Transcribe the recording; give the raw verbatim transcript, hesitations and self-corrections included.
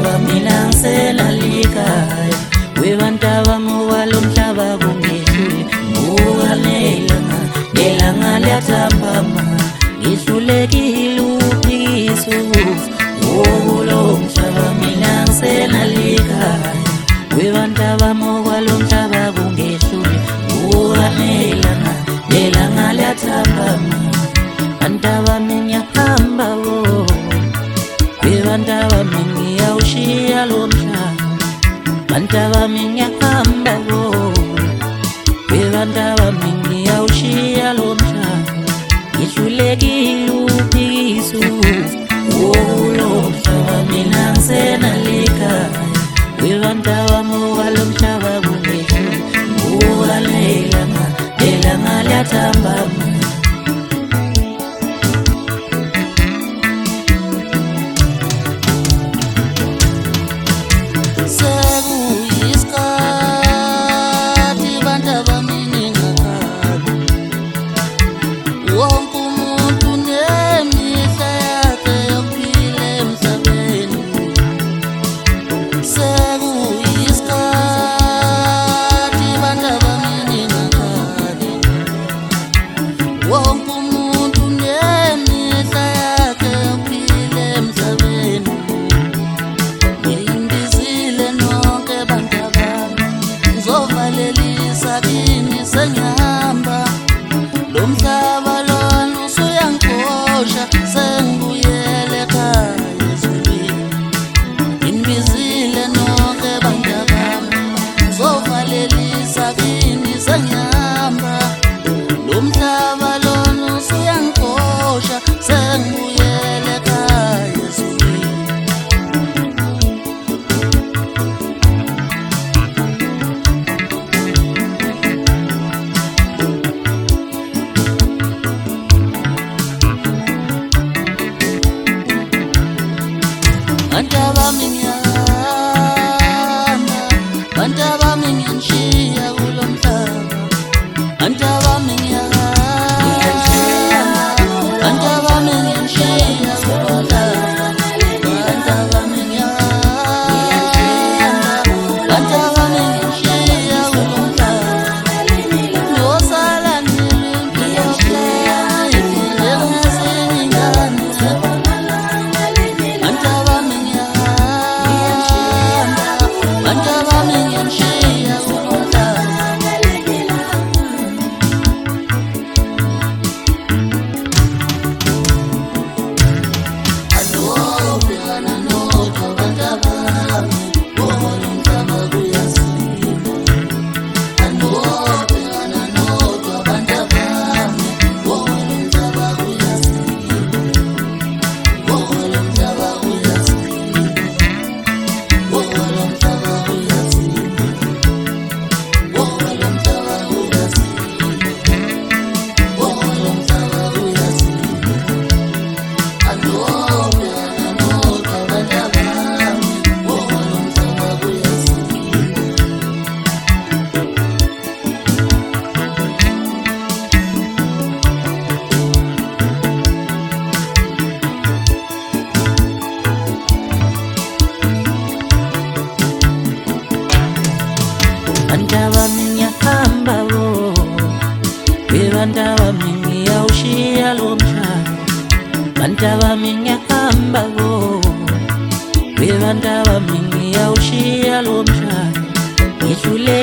mhlaba mina ngisenalikhaya webantaba walo mhlaba kungehlule ukalelanga nelanga liyathambama ngihlulekile uphikiso wokulo mhlaba mina ngisenalikhaya webantaba walo mhlaba kungehlule ukalelanga nelanga liyathambama bantaba ngiyahamba wo webantaba ngiyawushiya lo mhlaba bantaba ngiyahamba wo webantaba ngiyawushiya lo mhlaba ngihlulekile uphikiso wokulo mhlaba mina ngisenalikhaya webantaba walo mhlaba kungehlule ukalelanga nelanga liyathambama Bantaba ngiyahamba, bantaba ngiyanshiya kulo mhlaba. Bantaba ngiyahamba, bantaba ngiyanshiya kulo mhlaba. Bantaba ngiyahamba, bantaba ngiyanshiya kulo mhlaba. Ngiyosala ngimpilo njengeziningane. Bantaba ngiyahamba wo, webantaba ngiyawushiya lo mhlaba. Bantaba ngiyahamba wo, webantaba ngiyawushiya lo mhlaba. Ngihlule